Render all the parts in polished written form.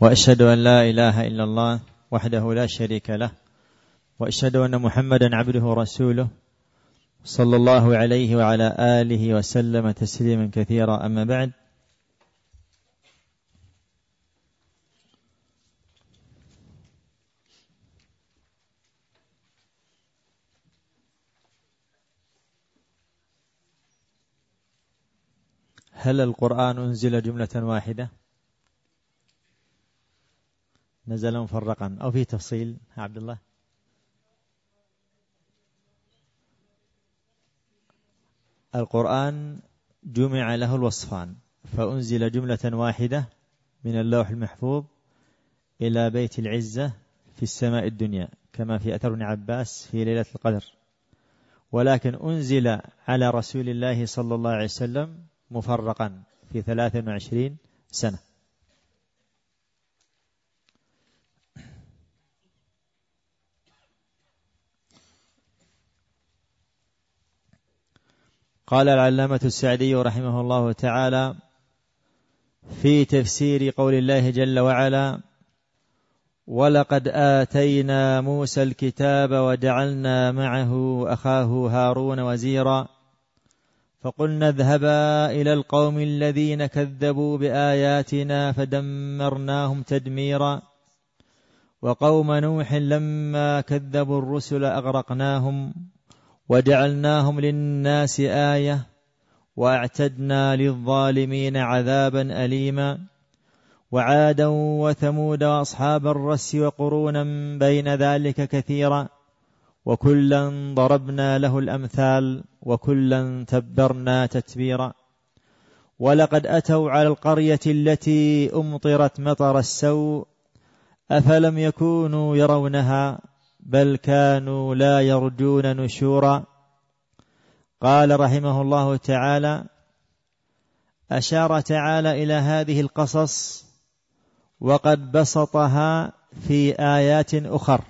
وأشهد أن لا إله إلا الله وحده لا شريك له، وأشهد أن محمدا عبده ورسوله صلى الله عليه وعلى آله وسلم تسليما كثيرا. أما بعد، هل القرآن أنزل جملة واحدة نزل مفرقا أو في تفصيل؟ عبد الله، القرآن جمع له الوصفان، فأنزل جملة واحدة من اللوح المحفوظ إلى بيت العزة في السماء الدنيا كما في أثر ابن عباس في ليلة القدر، ولكن أنزل على رسول الله صلى الله عليه وسلم مفرقا في 23 سنة. قال العلامة السعدي رحمه الله تعالى في تفسير قول الله جل وعلا: ولقد آتينا موسى الكتاب وجعلنا معه أخاه هارون وزيرا فقلنا اذهبا إلى القوم الذين كذبوا بآياتنا فدمرناهم تدميرا وقوم نوح لما كذبوا الرسل أغرقناهم وجعلناهم للناس آية وأعتدنا للظالمين عذابا أليما وعادا وثمود وأصحاب الرس وقرونا بين ذلك كثيرا وكلا ضربنا له الأمثال وكلا تبرنا تتبيرا ولقد أتوا على القرية التي أمطرت مطر السوء أفلم يكونوا يرونها بل كانوا لا يرجون نشورا. قال رحمه الله تعالى: أشار تعالى إلى هذه القصص وقد بسطها في آيات أخر،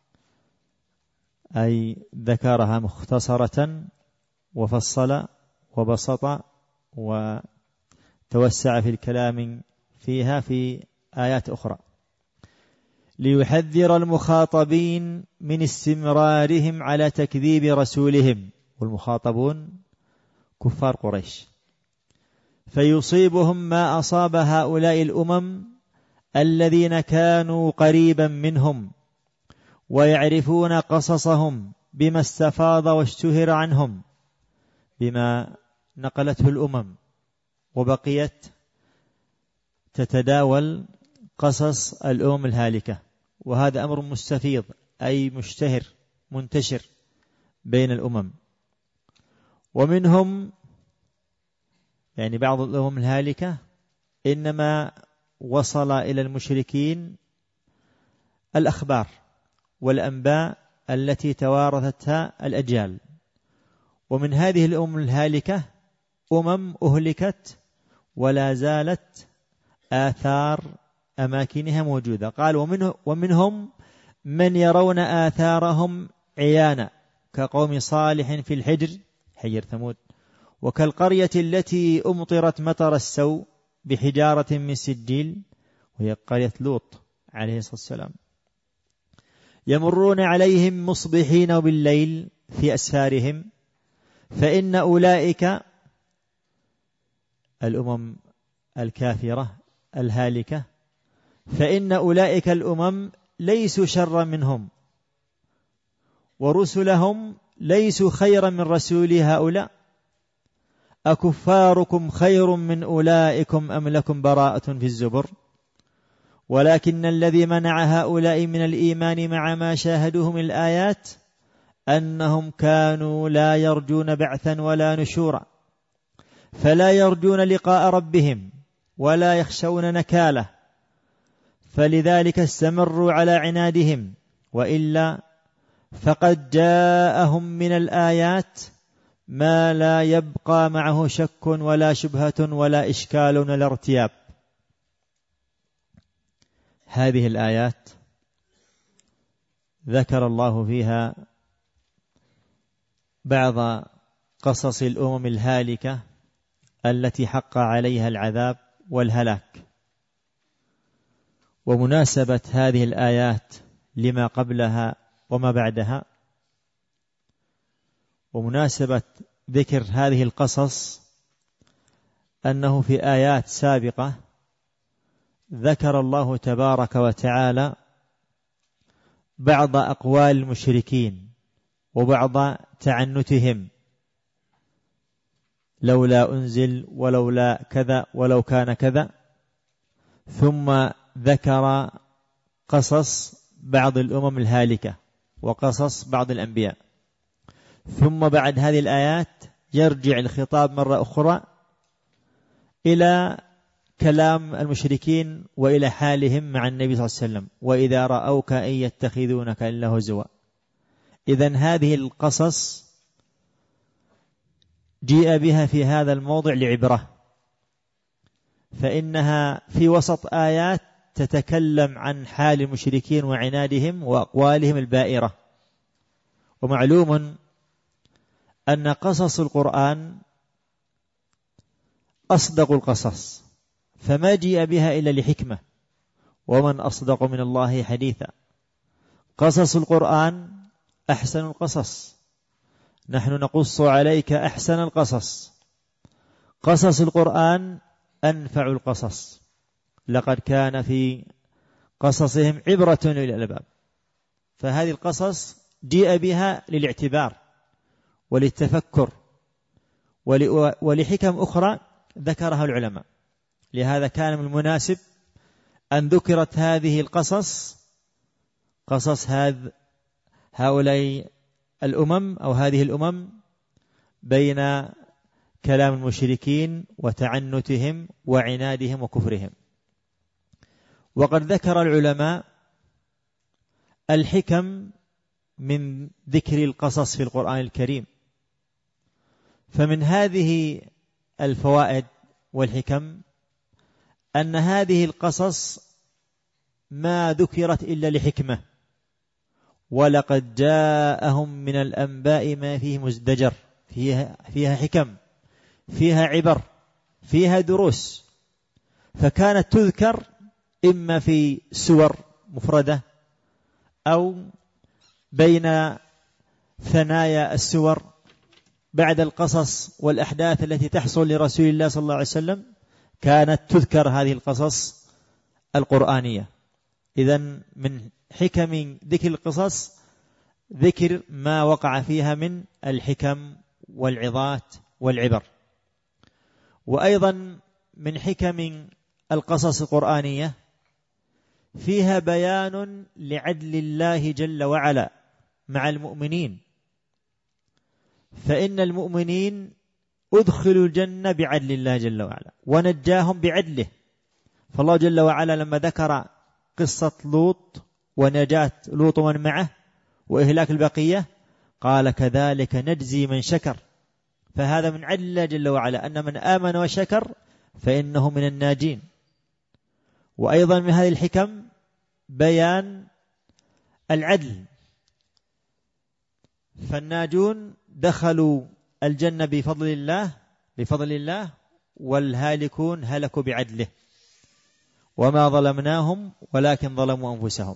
أي ذكرها مختصرة وفصل وبسط وتوسع في الكلام فيها في آيات أخرى ليحذر المخاطبين من استمرارهم على تكذيب رسولهم، والمخاطبون كفار قريش، فيصيبهم ما أصاب هؤلاء الأمم الذين كانوا قريبا منهم ويعرفون قصصهم بما استفاض واشتهر عنهم بما نقلته الأمم وبقيت تتداول قصص الأمم الهالكة، وهذا أمر مستفيض أي مشتهر منتشر بين الأمم. ومنهم يعني بعض الأمم الهالكة إنما وصل إلى المشركين الأخبار والأنباء التي توارثتها الأجيال، ومن هذه الأمم الهالكة أمم أهلكت ولا زالت آثار أماكنها موجودة. قال: ومنهم من يرون آثارهم عيانا كقوم صالح في الحجر حجر ثمود، وكالقرية التي أمطرت مطر السوء بحجارة من سجيل وهي قرية لوط عليه الصلاة والسلام، يمرون عليهم مصبحين وبالليل في أسفارهم، فإن أولئك الأمم الكافرة الهالكة فإن أولئك الأمم ليسوا شر منهم ورسلهم ليسوا خيرا من رسول هؤلاء، أكفاركم خير من أولئكم أم لكم براءة في الزبر. ولكن الذي منع هؤلاء من الإيمان مع ما شاهدوه من الآيات أنهم كانوا لا يرجون بعثا ولا نشورا، فلا يرجون لقاء ربهم ولا يخشون نكاله، فلذلك استمروا على عنادهم، وإلا فقد جاءهم من الآيات ما لا يبقى معه شك ولا شبهة ولا إشكال ولا ارتياب. هذه الآيات ذكر الله فيها بعض قصص الأمم الهالكة التي حق عليها العذاب والهلاك، ومناسبة هذه الآيات لما قبلها وما بعدها، ومناسبة ذكر هذه القصص أنه في آيات سابقة ذكر الله تبارك وتعالى بعض أقوال المشركين وبعض تعنتهم، لولا أنزل ولولا كذا ولو كان كذا، ثم ذكر قصص بعض الأمم الهالكة وقصص بعض الأنبياء، ثم بعد هذه الآيات يرجع الخطاب مرة أخرى إلى كلام المشركين وإلى حالهم مع النبي صلى الله عليه وسلم، وإذا رأوك إن يتخذونك إلا هزوا. إذن هذه القصص جيء بها في هذا الموضع لعبرة، فإنها في وسط آيات تتكلم عن حال المشركين وعنادهم وأقوالهم البائرة. ومعلوم أن قصص القرآن أصدق القصص، فما جيء بها إلا لحكمة، ومن أصدق من الله حديثا. قصص القرآن أحسن القصص، نحن نقص عليك أحسن القصص. قصص القرآن أنفع القصص، لقد كان في قصصهم عبرة للألباب. فهذه القصص جيء بها للاعتبار وللتفكر ولحكم أخرى ذكرها العلماء. لهذا كان من المناسب أن ذكرت هذه القصص، قصص هؤلاء الأمم أو هذه الأمم، بين كلام المشركين وتعنتهم وعنادهم وكفرهم. وقد ذكر العلماء الحكم من ذكر القصص في القرآن الكريم، فمن هذه الفوائد والحكم أن هذه القصص ما ذكرت إلا لحكمة، ولقد جاءهم من الأنباء ما فيه مزدجر، فيها حكم، فيها عبر، فيها دروس، فكانت تذكر إما في سور مفردة أو بين ثنايا السور بعد القصص والأحداث التي تحصل لرسول الله صلى الله عليه وسلم، كانت تذكر هذه القصص القرآنية. إذن من حكم ذكر القصص ذكر ما وقع فيها من الحكم والعظات والعبر. وأيضا من حكم القصص القرآنية فيها بيان لعدل الله جل وعلا مع المؤمنين، فإن المؤمنين أدخلوا الجنة بعدل الله جل وعلا ونجاهم بعدله. فالله جل وعلا لما ذكر قصة لوط ونجاة لوط ومن معه وإهلاك البقية قال كذلك نجزي من شكر، فهذا من عدل الله جل وعلا أن من آمن وشكر فإنه من الناجين. وأيضا من هذه الحكم بيان العدل، فالناجون دخلوا الجنة بفضل الله والهالكون هلكوا بعدله، وما ظلمناهم ولكن ظلموا أنفسهم.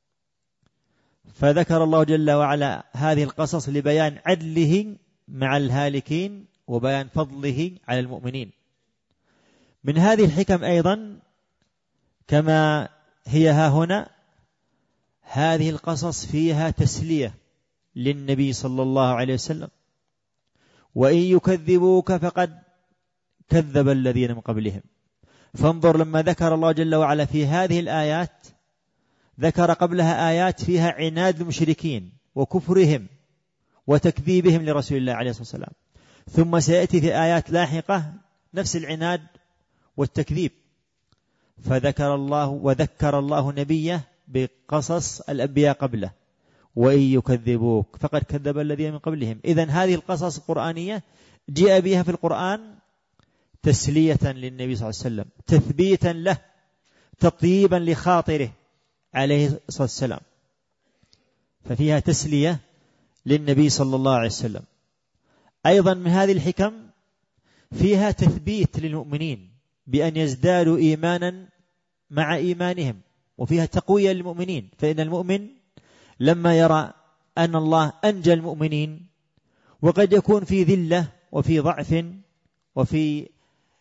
فذكر الله جل وعلا هذه القصص لبيان عدله مع الهالكين وبيان فضله على المؤمنين. من هذه الحكم أيضا كما هي ها هنا، هذه القصص فيها تسلية للنبي صلى الله عليه وسلم، وإن يكذبوك فقد كذب الذين من قبلهم. فانظر لما ذكر الله جل وعلا في هذه الآيات ذكر قبلها آيات فيها عناد المشركين وكفرهم وتكذيبهم لرسول الله عليه الصلاة والسلام، ثم سيأتي في آيات لاحقة نفس العناد والتكذيب، فذكر الله نبيه بقصص الأنبياء قبله، وإن يكذبوك فقد كذب الذين من قبلهم. إذن هذه القصص القرآنية جاء بها في القرآن تسلية للنبي صلى الله عليه وسلم، تثبيتا له، تطيبا لخاطره عليه الصلاة والسلام، ففيها تسلية للنبي صلى الله عليه وسلم. أيضا من هذه الحكم فيها تثبيت للمؤمنين بأن يزدادوا إيمانا مع إيمانهم وفيها تقوية للمؤمنين، فإن المؤمن لما يرى أن الله أنجى المؤمنين، وقد يكون في ذلة وفي ضعف وفي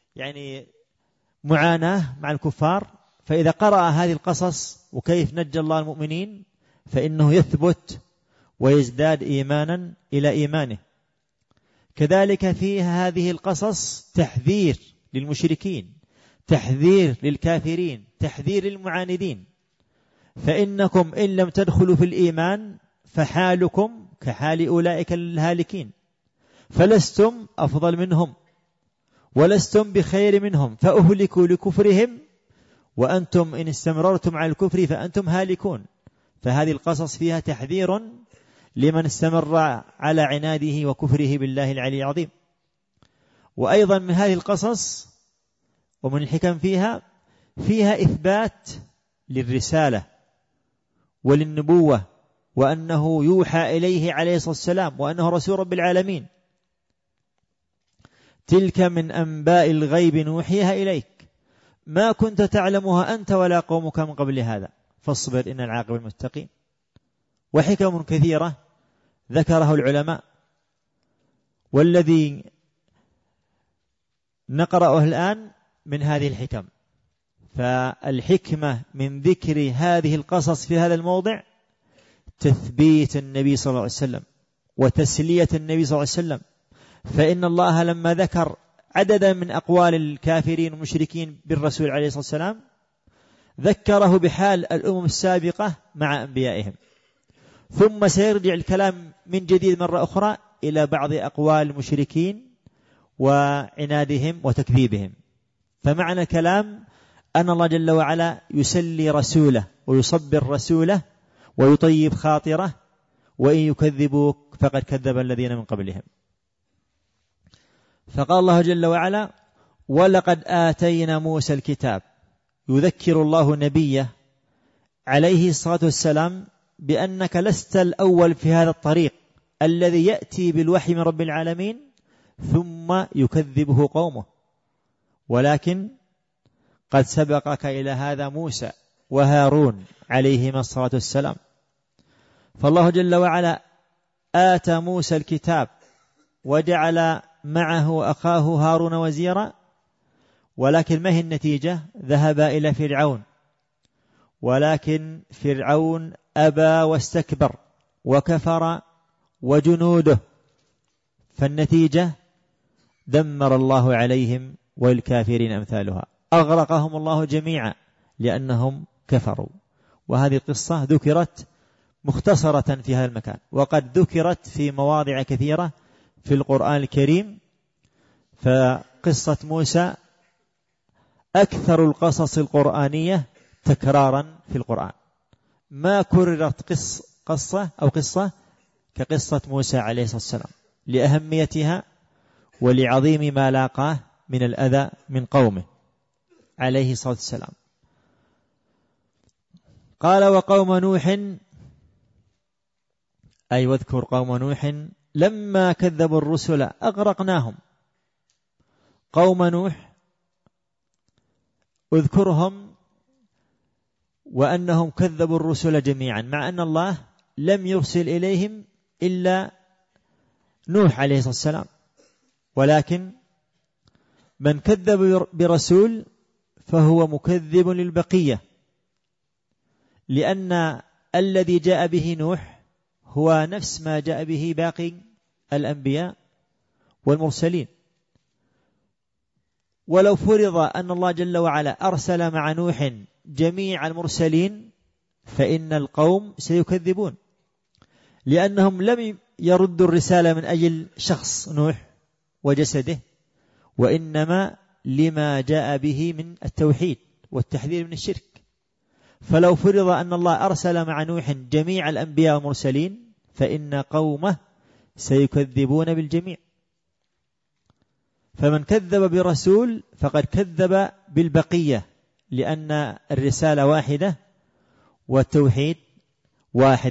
معاناة مع الكفار، فإذا قرأ هذه القصص وكيف نجى الله المؤمنين فإنه يثبت ويزداد إيمانا إلى إيمانه. كذلك فيها هذه القصص تحذير للمشركين، تحذير للكافرين، تحذير للمعاندين، فإنكم إن لم تدخلوا في الإيمان فحالكم كحال أولئك الهالكين، فلستم أفضل منهم ولستم بخير منهم، فأهلكوا لكفرهم وأنتم إن استمررتم على الكفر فأنتم هالكون. فهذه القصص فيها تحذير لمن استمر على عناده وكفره بالله العلي العظيم. وأيضا من هذه القصص ومن الحكم فيها إثبات للرسالة وللنبوة، وأنه يوحى إليه عليه الصلاة والسلام، وأنه رسول رب العالمين. تلك من أنباء الغيب نوحيها إليك ما كنت تعلمها أنت ولا قومك من قبل هذا فاصبر إن العاقبة للمتقين. وحكم كثيرة ذكره العلماء، والذي نقرأه الآن من هذه الحكم. فالحكمة من ذكر هذه القصص في هذا الموضع تثبيت النبي صلى الله عليه وسلم وتسلية النبي صلى الله عليه وسلم، فإن الله لما ذكر عددا من أقوال الكافرين والمشركين بالرسول عليه الصلاة والسلام ذكره بحال الأمم السابقة مع أنبيائهم، ثم سيرجع الكلام من جديد مرة أخرى إلى بعض أقوال المشركين وعنادهم وتكذيبهم. فمعنى الكلام أن الله جل وعلا يسلي رسوله ويصبر رسوله ويطيب خاطره، وإن يكذبوك فقد كذب الذين من قبلهم. فقال الله جل وعلا: ولقد آتينا موسى الكتاب. يذكر الله نبيه عليه الصلاة والسلام بأنك لست الأول في هذا الطريق الذي يأتي بالوحي من رب العالمين ثم يكذبه قومه، ولكن قد سبقك إلى هذا موسى وهارون عليهما الصلاة والسلام. فالله جل وعلا آتى موسى الكتاب وجعل معه أخاه هارون وزيرا، ولكن ما هي النتيجة؟ ذهب إلى فرعون، ولكن فرعون أبى واستكبر وكفر وجنوده، فالنتيجة دمر الله عليهم والكافرين أمثالها، أغرقهم الله جميعا لأنهم كفروا. وهذه القصة ذكرت مختصرة في هذا المكان، وقد ذكرت في مواضع كثيرة في القرآن الكريم. فقصة موسى أكثر القصص القرآنية تكرارا في القرآن، ما كررت قصة كقصة موسى عليه الصلاة والسلام لأهميتها ولعظيم ما لاقاه من الأذى من قومه عليه الصلاة والسلام. قال: وقوم نوح، أي واذكر قوم نوح لما كذبوا الرسل أغرقناهم. قوم نوح اذكرهم وأنهم كذبوا الرسل جميعا، مع أن الله لم يرسل إليهم إلا نوح عليه الصلاة والسلام، ولكن من كذب برسول فهو مكذب للبقية، لأن الذي جاء به نوح هو نفس ما جاء به باقي الأنبياء والمرسلين. ولو فرض أن الله جل وعلا أرسل مع نوح جميع المرسلين فإن القوم سيكذبون، لأنهم لم يردوا الرسالة من أجل شخص نوح وجسده، وإنما لما جاء به من التوحيد والتحذير من الشرك. فلو فرض أن الله أرسل مع نوح جميع الأنبياء والمرسلين فإن قومه سيكذبون بالجميع. فمن كذب برسول فقد كذب بالبقية، لأن الرسالة واحدة والتوحيد واحد.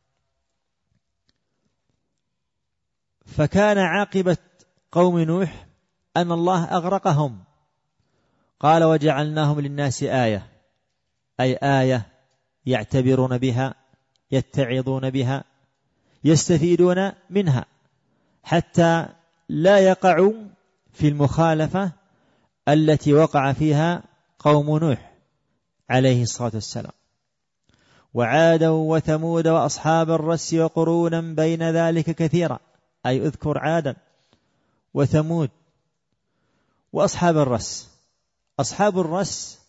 فكان عاقبة قوم نوح أن الله أغرقهم. قال: وجعلناهم للناس آية، أي آية يعتبرون بها، يتعظون بها، يستفيدون منها، حتى لا يقعوا في المخالفة التي وقع فيها قوم نوح عليه الصلاة والسلام، وعادا وثمود وأصحاب الرس وقرونا بين ذلك كثيرا، أي اذكر عادا وثمود وأصحاب الرس. أصحاب الرس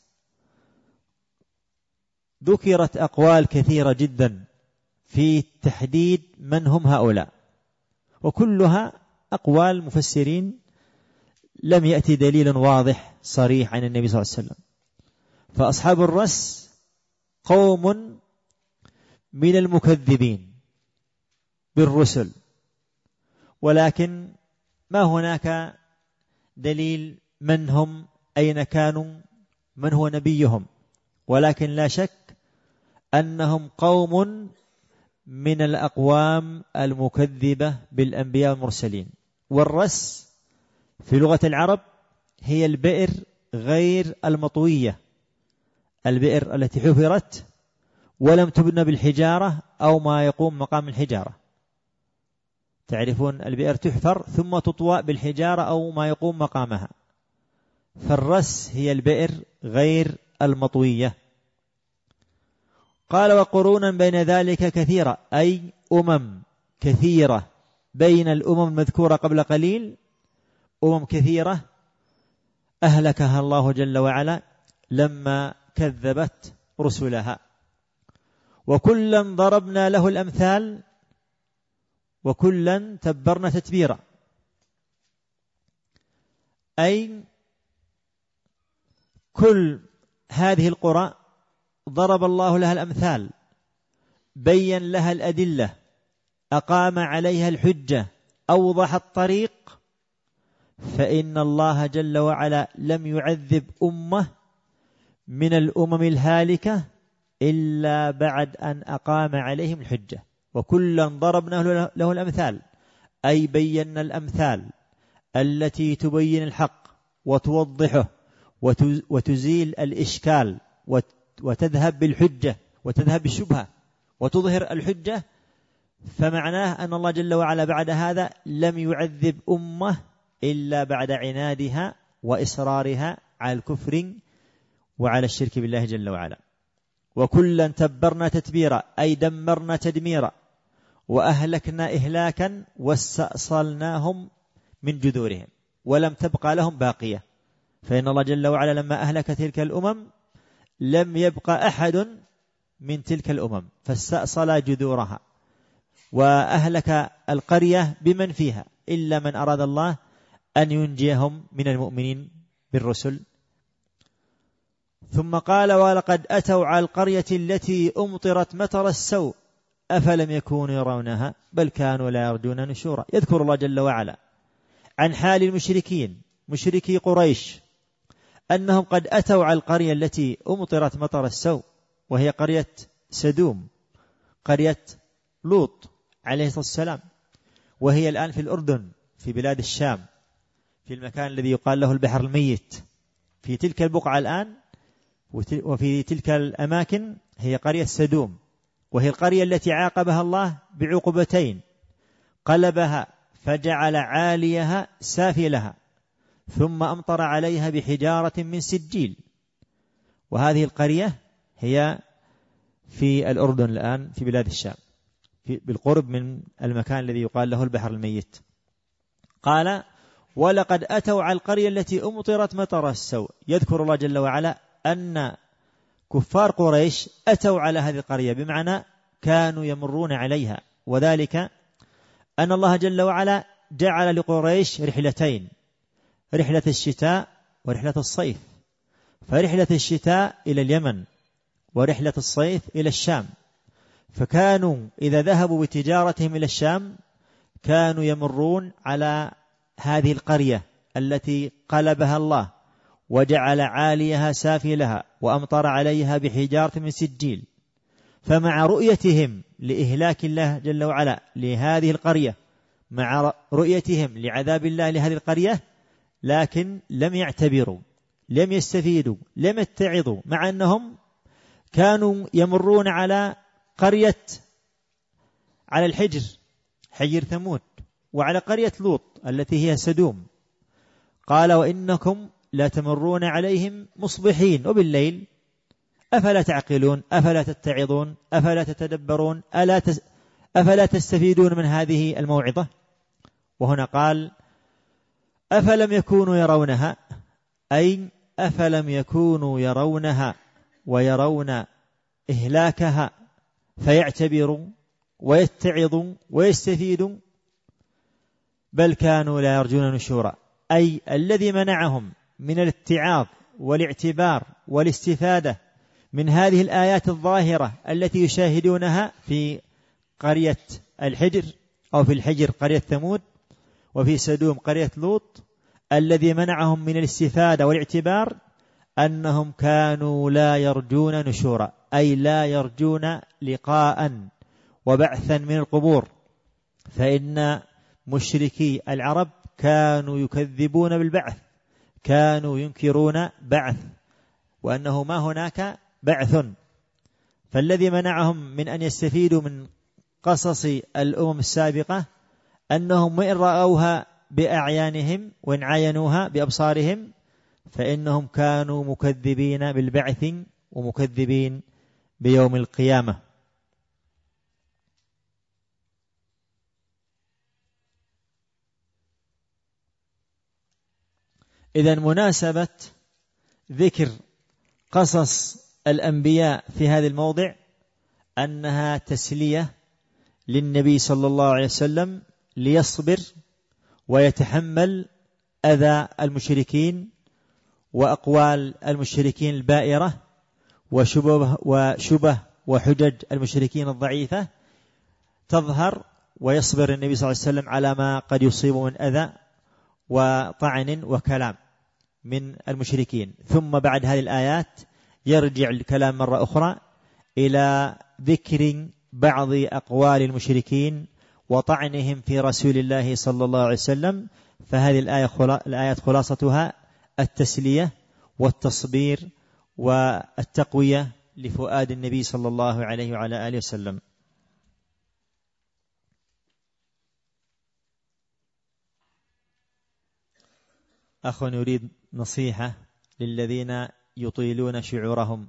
ذكرت أقوال كثيرة جدا في تحديد من هم هؤلاء، وكلها أقوال مفسرين لم يأتي دليل واضح صريح عن النبي صلى الله عليه وسلم. فأصحاب الرس قوم من المكذبين بالرسل، ولكن ما هناك دليل من هم، أين كانوا، من هو نبيهم، ولكن لا شك أنهم قوم من الأقوام المكذبة بالأنبياء والمرسلين. والرس في لغة العرب هي البئر غير المطوية، البئر التي حفرت ولم تبنى بالحجارة أو ما يقوم مقام الحجارة. تعرفون البئر تحفر ثم تطوى بالحجارة أو ما يقوم مقامها، فالرس هي البئر غير المطوية. قال وقرونا بين ذلك كثيرة، أي أمم كثيرة بين الأمم المذكورة قبل قليل، أمم كثيرة أهلكها الله جل وعلا لما كذبت رسلها. وكلا ضربنا له الأمثال وكلا تبرنا تتبيرا، أي كل هذه القرى ضرب الله لها الأمثال، بين لها الأدلة، أقام عليها الحجة، أوضح الطريق. فإن الله جل وعلا لم يعذب أمة من الأمم الهالكة إلا بعد أن أقام عليهم الحجة. وكلا ضربنا له الأمثال، أي بينا الأمثال التي تبين الحق وتوضحه وتزيل الإشكال وتذهب بالحجة وتذهب بالشبهة وتظهر الحجة. فمعناه أن الله جل وعلا بعد هذا لم يعذب أمة إلا بعد عنادها وإصرارها على الكفر وعلى الشرك بالله جل وعلا. وكلا تبرنا تتبيرا، أي دمرنا تدميرا، وأهلكنا إهلاكا، واستأصلناهم من جذورهم ولم تبقى لهم باقية. فإن الله جل وعلا لما أهلك تلك الأمم لم يبقى أحد من تلك الأمم، فاستأصل جذورها وأهلك القرية بمن فيها إلا من أراد الله أن ينجيهم من المؤمنين بالرسل. ثم قال ولقد أتوا على القرية التي أمطرت مطر السوء أفلم يكونوا يرونها بل كانوا لا يرجون نشورا. يذكر الله جل وعلا عن حال المشركين مشركي قريش أنهم قد أتوا على القرية التي أمطرت مطر السوء، وهي قرية سدوم، قرية لوط عليه الصلاة والسلام، وهي الآن في الأردن في بلاد الشام في المكان الذي يقال له البحر الميت. في تلك البقعة الآن وفي تلك الأماكن هي قرية سدوم، وهي القرية التي عاقبها الله بعقوبتين، قلبها فجعل عاليها سافلها ثم أمطر عليها بحجارة من سجيل. وهذه القرية هي في الأردن الآن في بلاد الشام بالقرب من المكان الذي يقال له البحر الميت. قال ولقد أتوا على القرية التي أمطرت مطر السوء. يذكر الله جل وعلا أن كفار قريش أتوا على هذه القرية، بمعنى كانوا يمرون عليها، وذلك أن الله جل وعلا جعل لقريش رحلتين، رحلة الشتاء ورحلة الصيف. فرحلة الشتاء إلى اليمن ورحلة الصيف إلى الشام. فكانوا إذا ذهبوا بتجارتهم إلى الشام كانوا يمرون على هذه القرية التي قلبها الله وجعل عاليها سافلها وأمطر عليها بحجارة من سجيل. فمع رؤيتهم لإهلاك الله جل وعلا لهذه القرية، مع رؤيتهم لعذاب الله لهذه القرية، لكن لم يعتبروا، لم يستفيدوا، لم يتعظوا، مع أنهم كانوا يمرون على قرية، على الحجر، حجر ثمود، وعلى قرية لوط التي هي سدوم. قال وإنكم لا تمرون عليهم مصبحين وبالليل أفلا تعقلون أفلا تتعظون أفلا تتدبرون أفلا تستفيدون من هذه الموعظة. وهنا قال أفلم يكونوا يرونها، أي أفلم يكونوا يرونها ويرون إهلاكها فيعتبروا ويتعظوا ويستفيدوا، بل كانوا لا يرجون نشورا. أي الذي منعهم من الاتعاظ والاعتبار والاستفادة من هذه الآيات الظاهرة التي يشاهدونها في قرية الحجر، أو في الحجر قرية ثمود، وفي سدوم قرية لوط، الذي منعهم من الاستفادة والاعتبار أنهم كانوا لا يرجون نشورا، أي لا يرجون لقاء وبعثا من القبور. فإن مشركي العرب كانوا يكذبون بالبعث، كانوا ينكرون بعث، وأنه ما هناك بعث. فالذي منعهم من أن يستفيدوا من قصص الأمم السابقة أنهم وإن رأوها بأعيانهم وإن عاينوها بأبصارهم فإنهم كانوا مكذبين بالبعث ومكذبين بيوم القيامة. إذن مناسبة ذكر قصص الأنبياء في هذا الموضع أنها تسلية للنبي صلى الله عليه وسلم ليصبر ويتحمل أذى المشركين وأقوال المشركين البائرة وشبه وحجج المشركين الضعيفة تظهر، ويصبر النبي صلى الله عليه وسلم على ما قد يصيب من أذى وطعن وكلام من المشركين. ثم بعد هذه الآيات يرجع الكلام مرة أخرى إلى ذكر بعض أقوال المشركين وطعنهم في رسول الله صلى الله عليه وسلم. فهذه الآيات خلاصتها التسلية والتصبير والتقوية لفؤاد النبي صلى الله عليه وعلى آله وسلم. أخ يريد نصيحة للذين يطيلون شعورهم،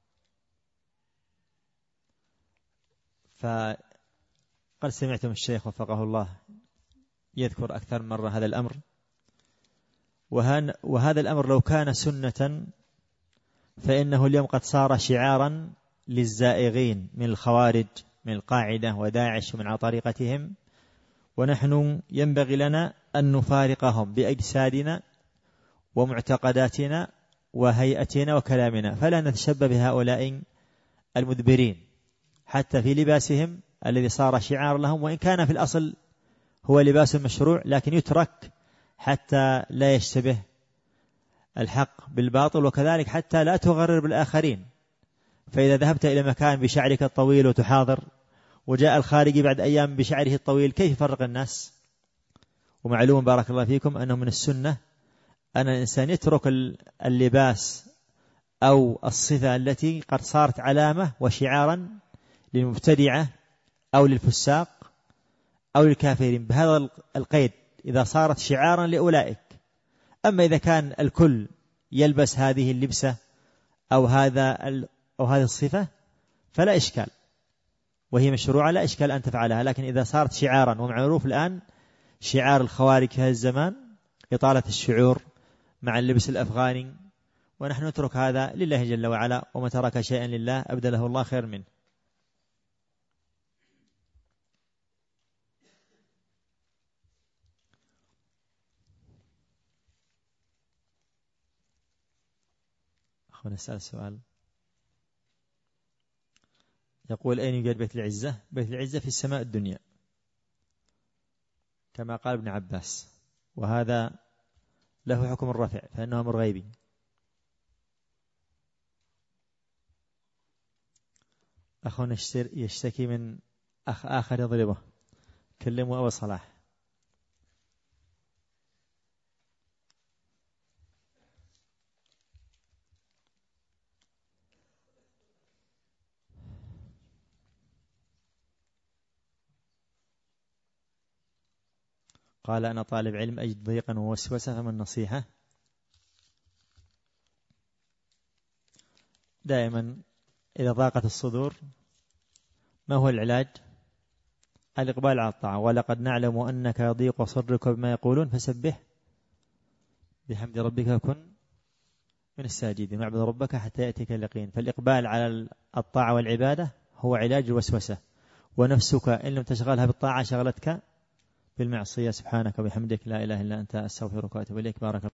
فقد سمعتم الشيخ وفقه الله يذكر أكثر مرة هذا الأمر، وهذا الأمر لو كان سنة فإنه اليوم قد صار شعارا للزائغين من الخوارج من القاعدة وداعش ومن على طريقتهم، ونحن ينبغي لنا أن نفارقهم بأجسادنا ومعتقداتنا وهيئتنا وكلامنا، فلا نتشبه بهؤلاء المدبرين حتى في لباسهم الذي صار شعار لهم، وإن كان في الأصل هو لباس مشروع لكن يترك حتى لا يشتبه الحق بالباطل، وكذلك حتى لا تغرر بالآخرين. فإذا ذهبت إلى مكان بشعرك الطويل وتحاضر وجاء الخارجي بعد أيام بشعره الطويل، كيف يفرق الناس؟ ومعلوم بارك الله فيكم أنه من السنة أن الإنسان يترك اللباس أو الصفة التي قد صارت علامة وشعارا للمبتدعة أو للفساق أو للكافرين، بهذا القيد إذا صارت شعارا لأولئك. أما إذا كان الكل يلبس هذه اللبسة أو هذه الصفة فلا إشكال، وهي مشروعة لا إشكال أن تفعلها. لكن إذا صارت شعارا، ومعروف الآن شعار الخوارج في هذا الزمان إطالة الشعور مع اللبس الأفغاني، ونحن نترك هذا لله جل وعلا، وما ترك شيئا لله أبدله الله خير منه. أخونا نسأل سؤال، يقول أين يوجد بيت العزة؟ بيت العزة في السماء الدنيا كما قال ابن عباس، وهذا له حكم الرفع فإنه أمر غيبي. أخونا يشتكي من أخ آخر يضربه، كلموا أبو صلاح. قال أنا طالب علم أجد ضيقا ووسوسة، فما النصيحة؟ دائما إذا ضاقت الصدور ما هو العلاج؟ الإقبال على الطاعة. ولقد نعلم أنك يضيق صدرك بما يقولون فسبح بحمد ربك وكن من الساجدين واعبد ربك حتى يأتيك اليقين. فالإقبال على الطاعة والعبادة هو علاج الوسوسة، ونفسك إن لم تشغلها بالطاعة شغلتك بالمعصية. سبحانك وبحمدك لا إله إلا أنت أستغفرك وأتوب إليك. بارك